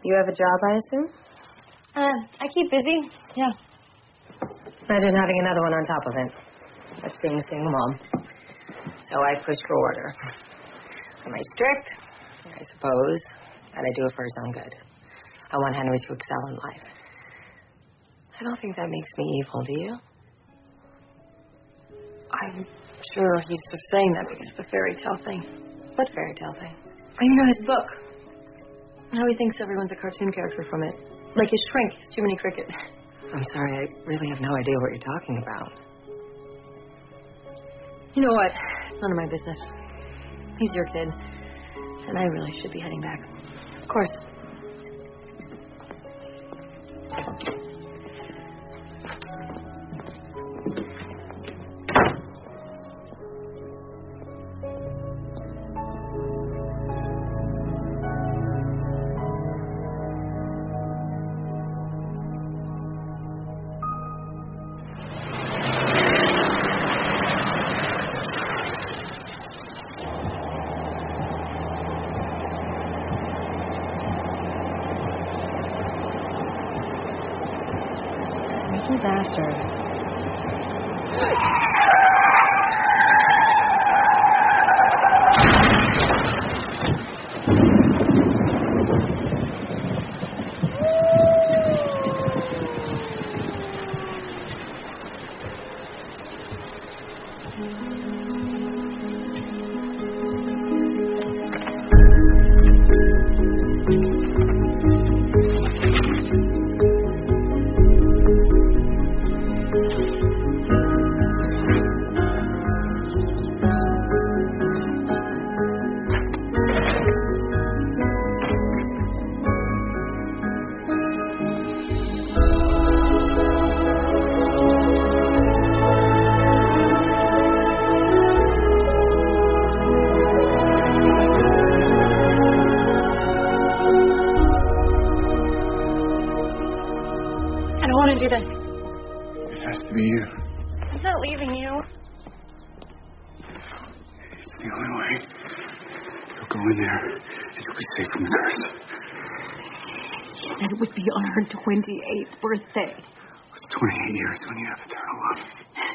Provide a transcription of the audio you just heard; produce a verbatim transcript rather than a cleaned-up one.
You have a job, I assume? Uh, I keep busy. Yeah. Imagine having another one on top of it. That's being a single mom. So I push for order. Am I strict? I suppose. And I do it for his own good. I want Henry to excel in life. I don't think that makes me evil, do you? I'm sure he's just saying that because of the fairy tale thing. What fairy tale thing? I you know his book. How he thinks everyone's a cartoon character from it. Like his shrink, his Jiminy Cricket. I'm sorry, I really have no idea what you're talking about. You know what? It's none of my business. He's your kid. And I really should be heading back. Of course. Sneaky bastard. I don't want to do this. It has to be you. I'm not leaving you. It's the only way. You'll go in there and you'll be safe from the curse. She said it would be on her twenty-eighth birthday. It's twenty-eight years when you have eternal love.